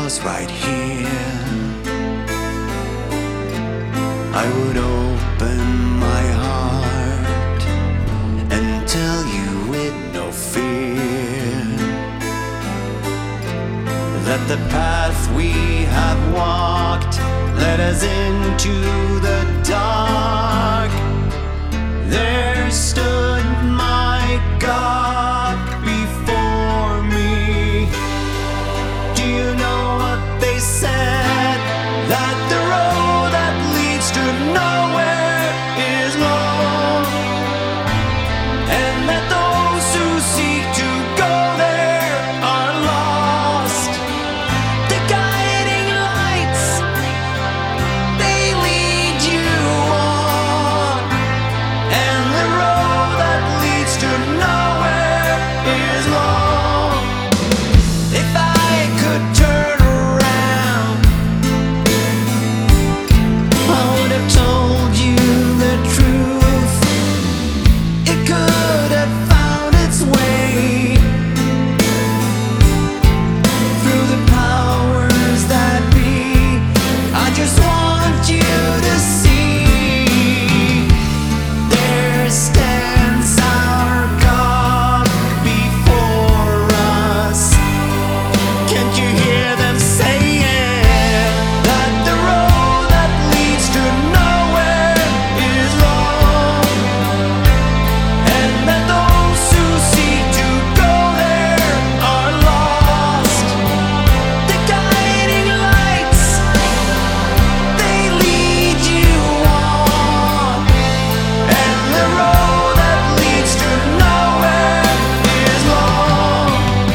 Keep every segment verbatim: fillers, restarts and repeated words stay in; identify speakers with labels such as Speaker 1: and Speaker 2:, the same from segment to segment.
Speaker 1: was right here, I would open my heart and tell you with no fear that the path we have walked led us into the dark. There stood my God before me. Do you know what they said? That the road that leads to nowhere is long, and that those who seek to go there are lost. The guiding lights, they lead you on, and the road that leads to nowhere is long. If I could turn around, I would have told you the truth. It could have found its way through the powers that be. I just want you to see, there stands our God before us. Can't you hear them saying that the road that leads to nowhere is long, and that those who seek to go there are lost? The guiding lights, they lead you on, and the road that leads to nowhere is long.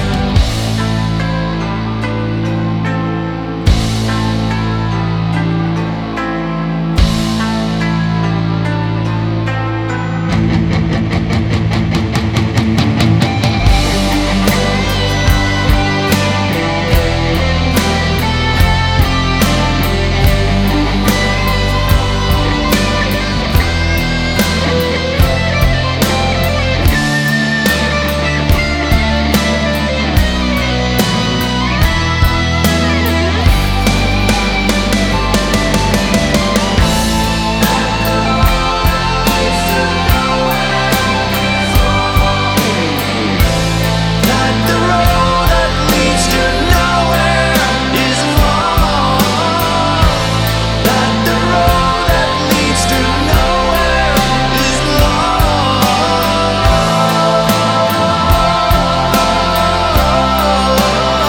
Speaker 1: That the road that leads to nowhere is long. That the road that leads to nowhere is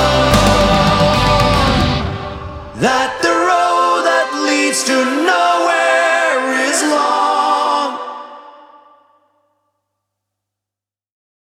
Speaker 1: long. That the road that leads to nowhere